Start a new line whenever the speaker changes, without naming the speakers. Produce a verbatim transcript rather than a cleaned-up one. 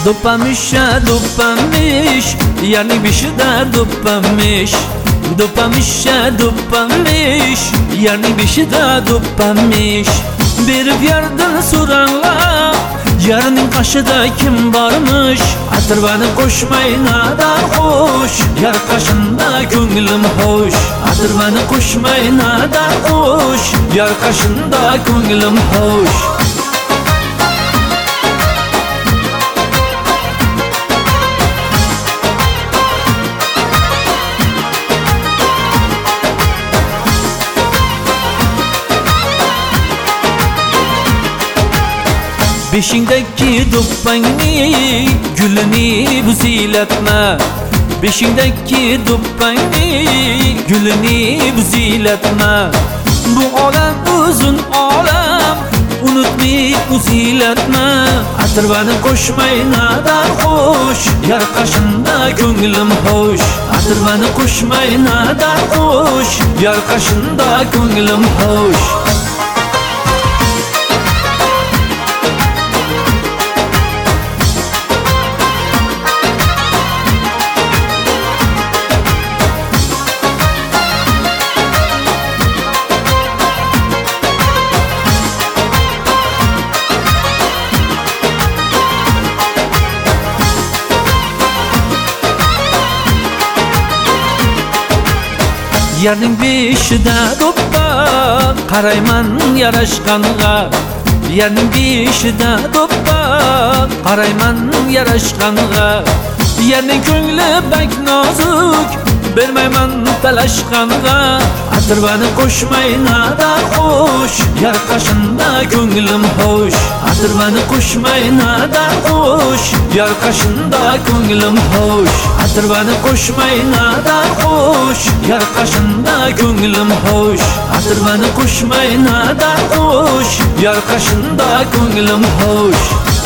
Dopamışa dopamış, yani bir şey de dopamış. Dopamışa dopamış, yani bir şey de dopamış. Bir yerden soranlar, yarının karşıda kim varmış? Atırvanı koşmayına da hoş, yar kaşında köngülüm hoş. Atırvanı koşmayına da hoş, yar kaşında köngülüm hoş. Beşindeki duppani gülünü buziletme. Beşindeki duppani gülünü buziletme. Bu alem uzun alem, unutmayıp buziletme. Atırvanı koşmayına da hoş, yar kaşında köngülüm hoş. Atırvanı koşmayına da hoş, yar kaşında köngülüm hoş. Yarning beshida do'ppa qarayman yarashqanga. Yarning beshida do'ppa qarayman yarashqanga. Yarning ko'ngli bak nozik, bermayman talashqanga. Atırvanı koşmayına da hoş, yar kaşında köngülüm hoş. Atırvanı koşmayına da hoş, yar kaşında köngülüm hoş. Atırvanı koşmayına da hoş, yar kaşında köngülüm hoş. Atırvanı koşmayına da hoş, yar kaşında köngülüm hoş.